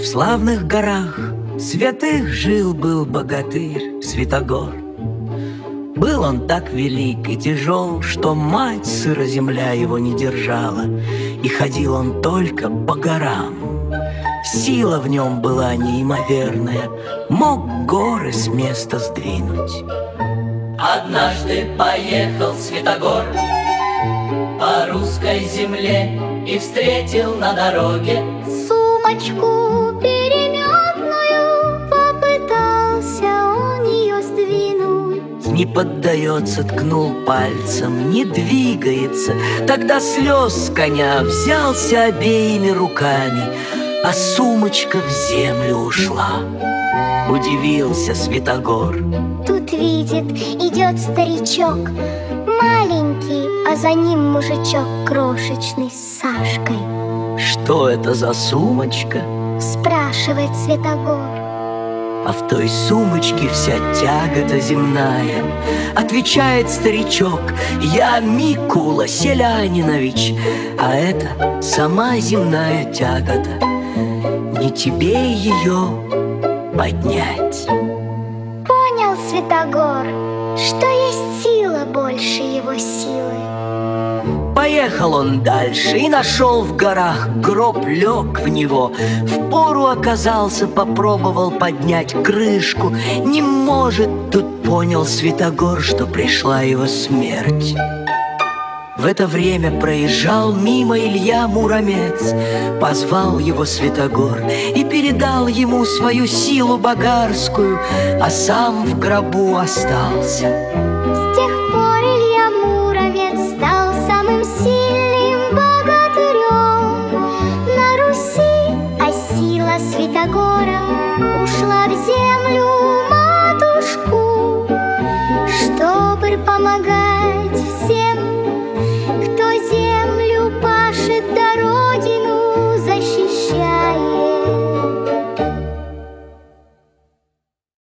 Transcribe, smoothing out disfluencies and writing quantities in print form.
В славных горах святых жил-был богатырь Святогор. Был он так велик и тяжел, что мать сыра земля его не держала, и ходил он только по горам. Сила в нем была неимоверная, мог горы с места сдвинуть. Однажды поехал Святогор по русской земле и встретил на дороге сумочку переметную, попытался он ее сдвинуть. Не поддается, ткнул пальцем, не двигается. Тогда слез с коня взялся обеими руками, а сумочка в землю ушла. Удивился Святогор. Тут видит, идет старичок, маленький, а за ним мужичок крошечный с Сашкой. Что это за сумочка? Спрашивает Святогор. А в той сумочке вся тягота земная. Отвечает старичок: я Микула Селянинович, а это сама земная тягота. Не тебе ее поднять. Понял Святогор, что есть сила больше его силы. Поехал он дальше и нашел в горах гроб, лег в него. Впору оказался, попробовал поднять крышку. Не может, тут понял Святогор, что пришла его смерть. В это время проезжал мимо Илья Муромец. Позвал его Святогор и передал ему свою силу богарскую, а сам в гробу остался.